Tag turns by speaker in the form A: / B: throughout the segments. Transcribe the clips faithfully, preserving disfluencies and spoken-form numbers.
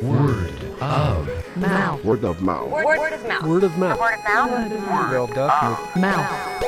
A: Word of
B: mouth.
C: Word of mouth.
D: Word, word of mouth.
B: Word of mouth.
D: Word of mouth.
B: Word of mouth.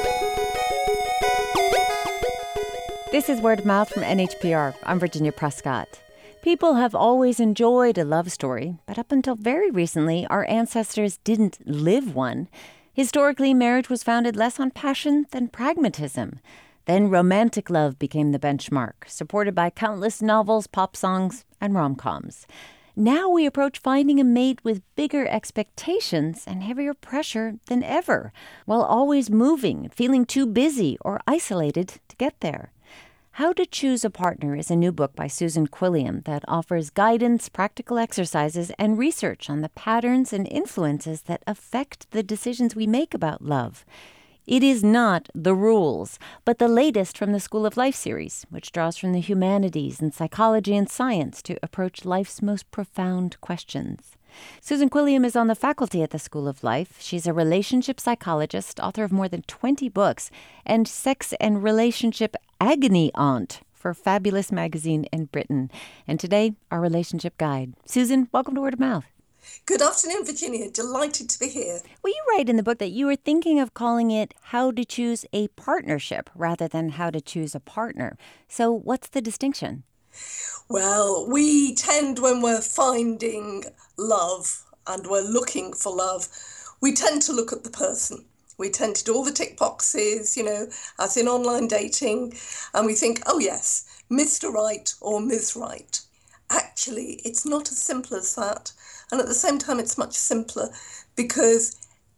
E: This is Word of Mouth from N H P R. I'm Virginia Prescott. People have always enjoyed a love story, but up until very recently, our ancestors didn't live one. Historically, marriage was founded less on passion than pragmatism. Then romantic love became the benchmark, supported by countless novels, pop songs, and rom-coms. Now we approach finding a mate with bigger expectations and heavier pressure than ever, while always moving, feeling too busy or isolated to get there. How to Choose a Partner is a new book by Susan Quilliam that offers guidance, practical exercises, and research on the patterns and influences that affect the decisions we make about love. It is not The Rules, but the latest from the School of Life series, which draws from the humanities and psychology and science to approach life's most profound questions. Susan Quilliam is on the faculty at the School of Life. She's a relationship psychologist, author of more than twenty books, and sex and relationship agony aunt for Fabulous magazine in Britain. And today, our relationship guide. Susan, welcome to Word of Mouth.
F: Good afternoon, Virginia. Delighted to be here.
E: Well, you write in the book that you were thinking of calling it How to Choose a Partnership rather than How to Choose a Partner. So what's the distinction?
F: Well, we tend, when we're finding love and we're looking for love, we tend to look at the person. We tend to do all the tick boxes, you know, as in online dating, and we think, oh yes, Mister Right or Miz Right. Actually, it's not as simple as that. And at the same time, it's much simpler because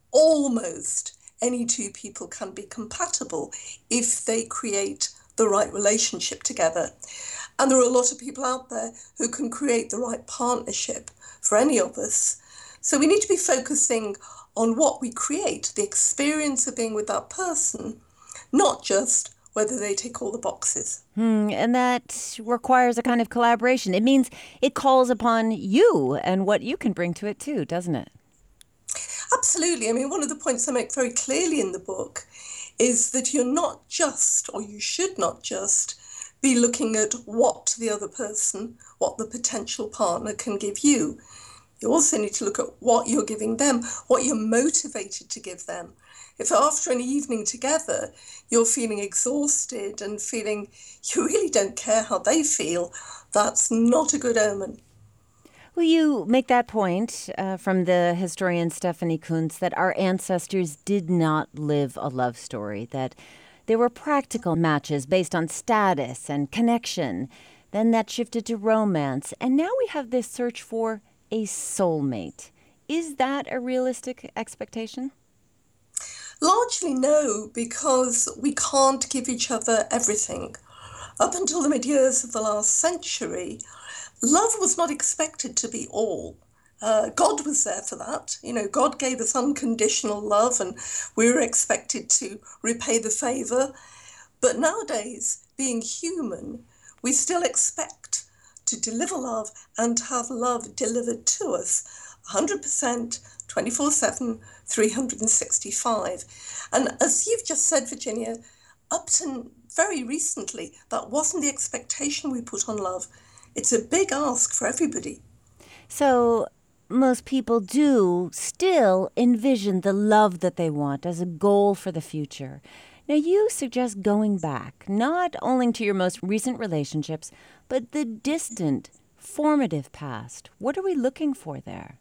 F: almost any two people can be compatible if they create the right relationship together. And there are a lot of people out there who can create the right partnership for any of us. So we need to be focusing on what we create, the experience of being with that person, not just whether they tick all the boxes.
E: Hmm, and that requires a kind of collaboration. It means it calls upon you and what you can bring to it too, doesn't it?
F: Absolutely. I mean, one of the points I make very clearly in the book is that you're not just, or you should not just, be looking at what the other person, what the potential partner can give you. You also need to look at what you're giving them, what you're motivated to give them. If after an evening together, you're feeling exhausted and feeling you really don't care how they feel, that's not a good omen.
E: Well, you make that point uh, from the historian Stephanie Coontz that our ancestors did not live a love story, that there were practical matches based on status and connection. Then that shifted to romance. And now we have this search for a soulmate. Is that a realistic expectation?
F: Largely no, because we can't give each other everything. Up until the mid-years of the last century, love was not expected to be all. Uh, God was there for that. You know, God gave us unconditional love and we were expected to repay the favour. But nowadays, being human, we still expect to deliver love and to have love delivered to us one hundred percent, twenty-four seven, three hundred sixty-five. And as you've just said, Virginia, up to very recently, that wasn't the expectation we put on love. It's a big ask for everybody.
E: So most people do still envision the love that they want as a goal for the future. Now, you suggest going back, not only to your most recent relationships, but the distant, formative past. What are we looking for there?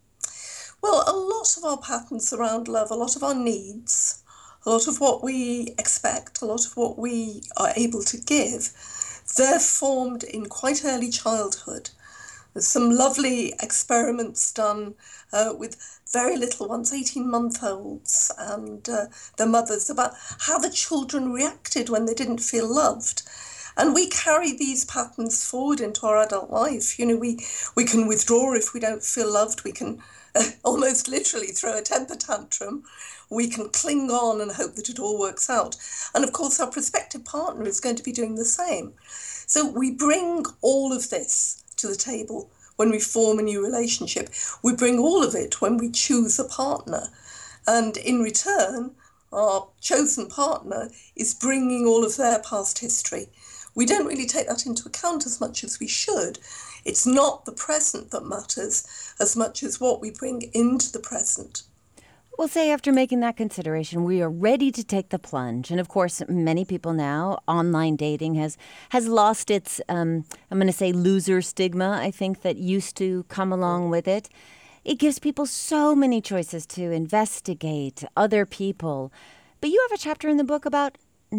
F: Well, a lot of our patterns around love, a lot of our needs, a lot of what we expect, a lot of what we are able to give, they're formed in quite early childhood. There's some lovely experiments done uh, with very little ones, eighteen-month-olds, and uh, their mothers, about how the children reacted when they didn't feel loved. And we carry these patterns forward into our adult life. You know, we, we can withdraw if we don't feel loved. We can uh, almost literally throw a temper tantrum. We can cling on and hope that it all works out. And of course, our prospective partner is going to be doing the same. So we bring all of this to the table when we form a new relationship. We bring all of it when we choose a partner. And in return, our chosen partner is bringing all of their past history. we don't really take that into account as much as we should. It's not the present that matters as much as what we bring into the present.
E: Well, say after making that consideration, we are ready to take the plunge. And of course, many people now, online dating has has lost its, um, I'm going to say, loser stigma, I think, that used to come along with it. It gives people so many choices to investigate other people. But you have a chapter in the book about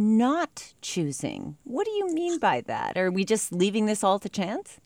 E: not choosing. What do you mean by that? Are we just leaving this all to chance?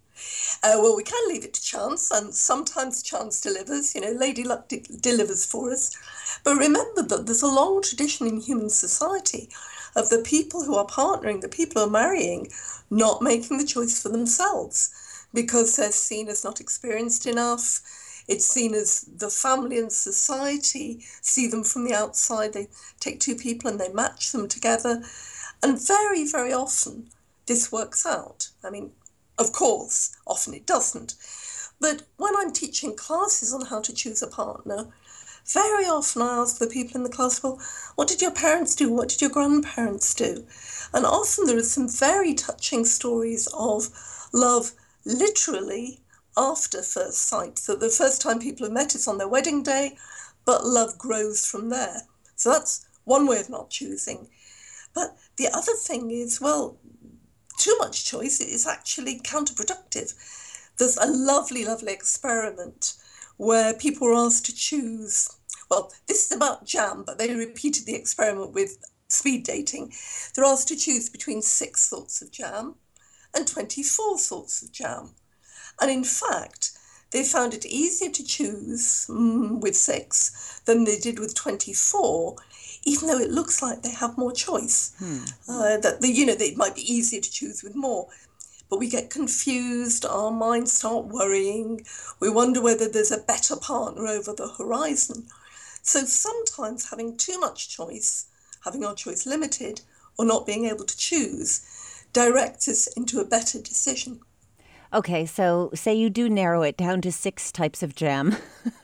F: Uh, well, we can leave it to chance, and sometimes chance delivers. You know, Lady Luck de- delivers for us. But remember that there's a long tradition in human society of the people who are partnering, the people who are marrying, not making the choice for themselves because they're seen as not experienced enough. It's seen as the family and society see them from the outside. They take two people and they match them together. And very, very often this works out. I mean, of course, often it doesn't. But when I'm teaching classes on how to choose a partner, very often I ask the people in the class, well, what did your parents do? What did your grandparents do? And often there are some very touching stories of love literally after first sight. So the first time people have met is on their wedding day, but love grows from there. So that's one way of not choosing. But the other thing is, well, too much choice is actually counterproductive. There's a lovely, lovely experiment where people were asked to choose, well, this is about jam, but they repeated the experiment with speed dating. They're asked to choose between six sorts of jam and twenty-four sorts of jam. And in fact, they found it easier to choose mm, with six than they did with twenty-four, even though it looks like they have more choice. Hmm. Uh, that the, you know, it might be easier to choose with more. But we get confused, our minds start worrying, we wonder whether there's a better partner over the horizon. So sometimes having too much choice, having our choice limited, or not being able to choose, directs us into a better decision.
E: Okay, so say you do narrow it down to six types of jam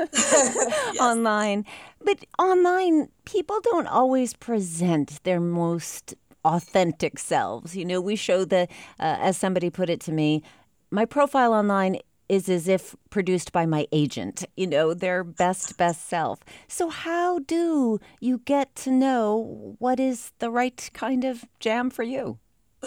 E: yes. online. But online, people don't always present their most authentic selves. You know, we show the, uh, as somebody put it to me, my profile online is as if produced by my agent, you know, their best, best self. So how do you get to know what is the right kind of jam for you?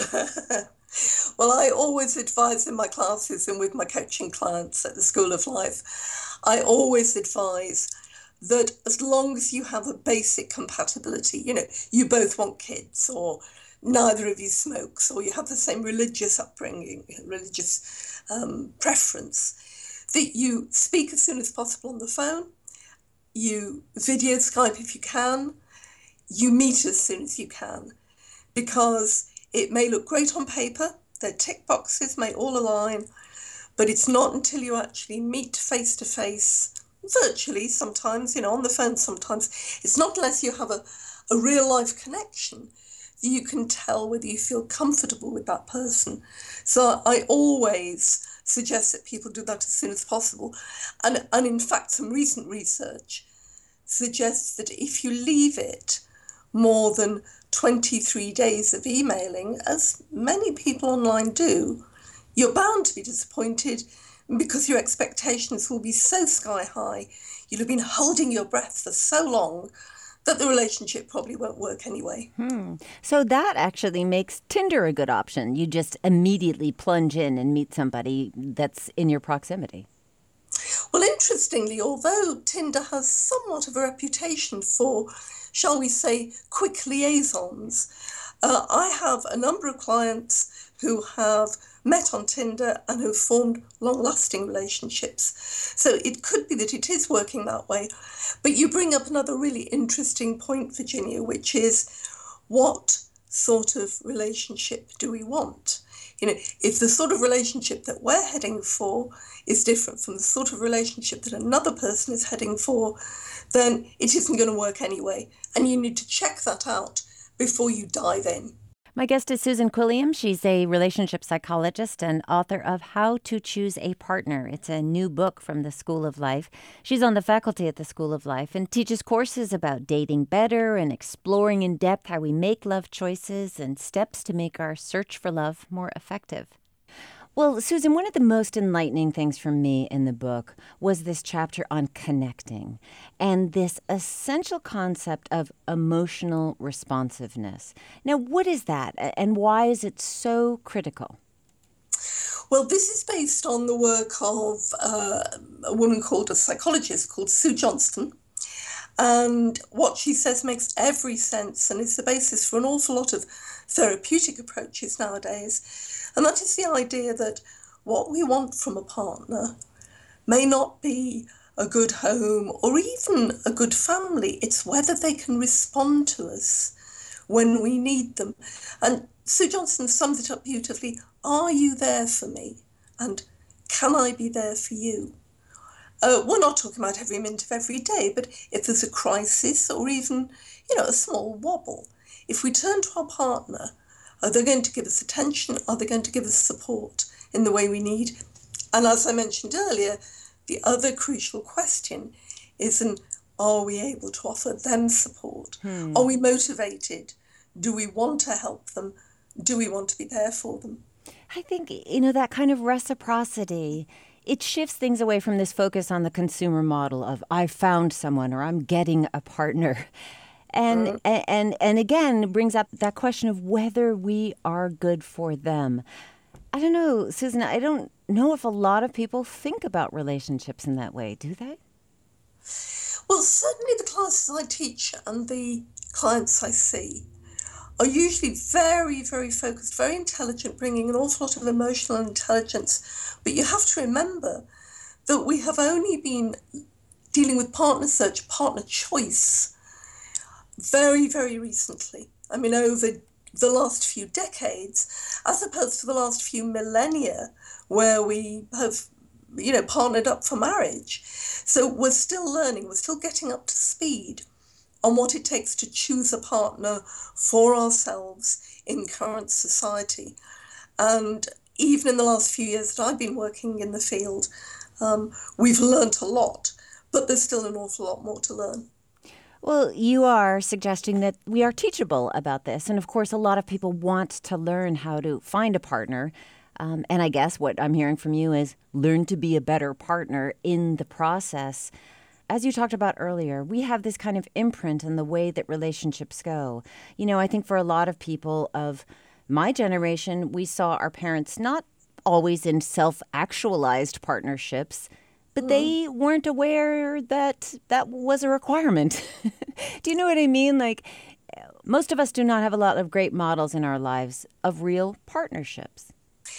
F: Well, I always advise in my classes and with my coaching clients at the School of Life, I always advise that as long as you have a basic compatibility, you know, you both want kids, or neither of you smokes, or you have the same religious upbringing, religious um, preference, that you speak as soon as possible on the phone, you video Skype if you can, you meet as soon as you can, because it may look great on paper, their tick boxes may all align, but it's not until you actually meet face to face, virtually sometimes, you know, on the phone sometimes, it's not unless you have a, a real life connection that you can tell whether you feel comfortable with that person. So I always suggest that people do that as soon as possible. And, and in fact, some recent research suggests that if you leave it more than twenty-three days of emailing, as many people online do, you're bound to be disappointed because your expectations will be so sky high. You'll have been holding your breath for so long that the relationship probably won't work anyway.
E: Hmm. So that actually makes Tinder a good option. You just immediately plunge in and meet somebody that's in your proximity.
F: Well, interestingly, although Tinder has somewhat of a reputation for, shall we say, quick liaisons, uh, I have a number of clients who have met on Tinder and who've formed long-lasting relationships. So it could be that it is working that way. But you bring up another really interesting point, Virginia, which is what sort of relationship do we want? You know, if the sort of relationship that we're heading for is different from the sort of relationship that another person is heading for, then it isn't going to work anyway. And you need to check that out before you dive in.
E: My guest is Susan Quilliam. She's a relationship psychologist and author of How to Choose a Partner. It's a new book from the School of Life. She's on the faculty at the School of Life and teaches courses about dating better and exploring in depth how we make love choices and steps to make our search for love more effective. Well, Susan, one of the most enlightening things for me in the book was this chapter on connecting and this essential concept of emotional responsiveness. Now, what is that and why is it so critical?
F: Well, this is based on the work of uh, a woman called a psychologist called Sue Johnston. And what she says makes every sense and is the basis for an awful lot of therapeutic approaches nowadays. And that is the idea that what we want from a partner may not be a good home or even a good family. It's whether they can respond to us when we need them. And Sue Johnston sums it up beautifully. Are you there for me? And can I be there for you? Uh, we're not talking about every minute of every day, but if there's a crisis or even, you know, a small wobble, if we turn to our partner, are they going to give us attention? Are they going to give us support in the way we need? And as I mentioned earlier, the other crucial question is, an, are we able to offer them support? Hmm. Are we motivated? Do we want to help them? Do we want to be there for them?
E: I think, you know, that kind of reciprocity, it shifts things away from this focus on the consumer model of I found someone or I'm getting a partner. And, mm-hmm. and and and again, brings up that question of whether we are good for them. I don't know, Susan, I don't know if a lot of people think about relationships in that way, do they?
F: Well, certainly the classes I teach and the clients I see are usually very, very focused, very intelligent, bringing an awful lot of emotional intelligence. But you have to remember that we have only been dealing with partner search, partner choice, very, very recently. I mean, over the last few decades, as opposed to the last few millennia, where we have, you know, partnered up for marriage. So we're still learning, we're still getting up to speed on what it takes to choose a partner for ourselves in current society. And even in the last few years that I've been working in the field, um, we've learnt a lot, but there's still an awful lot more to learn.
E: Well, you are suggesting that we are teachable about this. And of course, a lot of people want to learn how to find a partner. Um, and I guess what I'm hearing from you is learn to be a better partner in the process. As you talked about earlier, we have this kind of imprint in the way that relationships go. You know, I think for a lot of people of my generation, we saw our parents not always in self-actualized partnerships, but they weren't aware that that was a requirement. Do you know what I mean? Like, most of us do not have a lot of great models in our lives of real partnerships.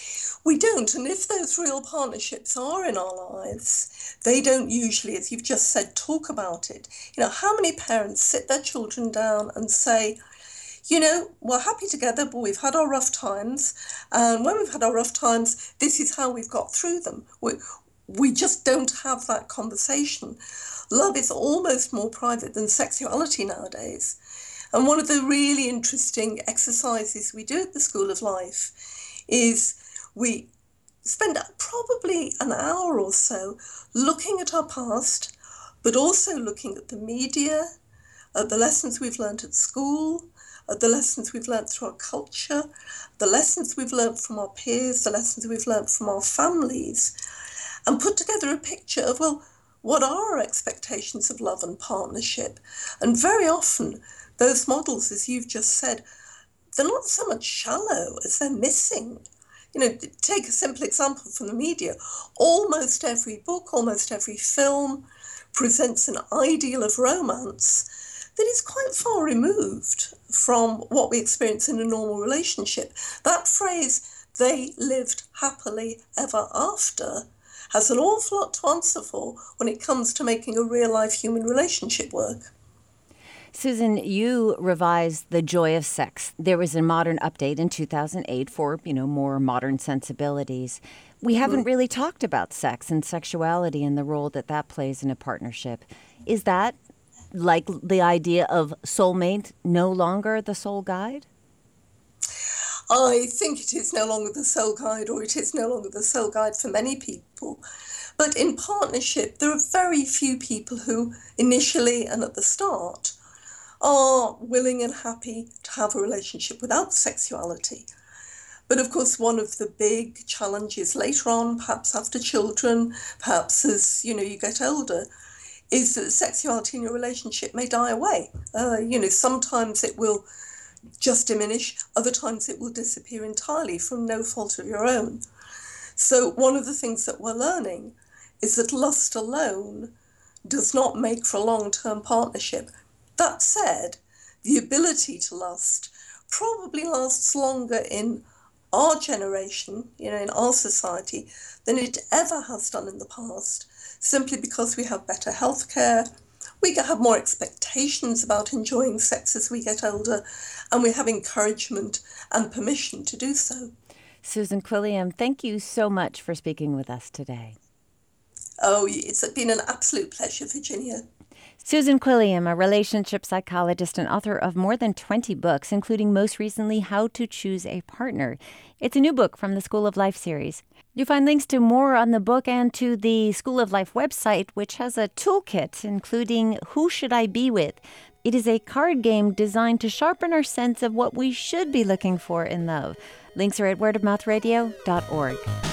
F: We don't, and if those real partnerships are in our lives, they don't usually, as you've just said, talk about it. You know, how many parents sit their children down and say, you know, we're happy together, but we've had our rough times, and when we've had our rough times, this is how we've got through them. We, we just don't have that conversation. Love is almost more private than sexuality nowadays. And one of the really interesting exercises we do at the School of Life is we spend probably an hour or so looking at our past, but also looking at the media, at the lessons we've learned at school, at the lessons we've learned through our culture, the lessons we've learned from our peers, the lessons we've learned from our families, and put together a picture of, well, what are our expectations of love and partnership? And very often, those models, as you've just said, they're not so much shallow as they're missing. You know, take a simple example from the media. Almost every book, almost every film presents an ideal of romance that is quite far removed from what we experience in a normal relationship. That phrase, they lived happily ever after, has an awful lot to answer for when it comes to making a real-life human relationship work.
E: Susan, you revised The Joy of Sex. There was a modern update in two thousand eight for, you know, more modern sensibilities. We haven't really talked about sex and sexuality and the role that that plays in a partnership. Is that, like the idea of soulmate, no longer the soul guide?
F: I think it is no longer the sole guide, or it is no longer the sole guide for many people. But in partnership, there are very few people who initially and at the start are willing and happy to have a relationship without sexuality. But of course, one of the big challenges later on, perhaps after children, perhaps as you know you get older, is that sexuality in your relationship may die away. Uh, you know, sometimes it will just diminish, other times it will disappear entirely from no fault of your own. So one of the things that we're learning is that lust alone does not make for a long-term partnership. That said, the ability to lust probably lasts longer in our generation, you know, in our society, than it ever has done in the past, simply because we have better healthcare, we have more expectations about enjoying sex as we get older, and we have encouragement and permission to do so.
E: Susan Quilliam, thank you so much for speaking with us today.
F: Oh, it's been an absolute pleasure, Virginia.
E: Susan Quilliam, a relationship psychologist and author of more than twenty books, including most recently How to Choose a Partner. It's a new book from the School of Life series. You find links to more on the book and to the School of Life website, which has a toolkit including Who Should I Be With? It is a card game designed to sharpen our sense of what we should be looking for in love. Links are at word of mouth radio dot org.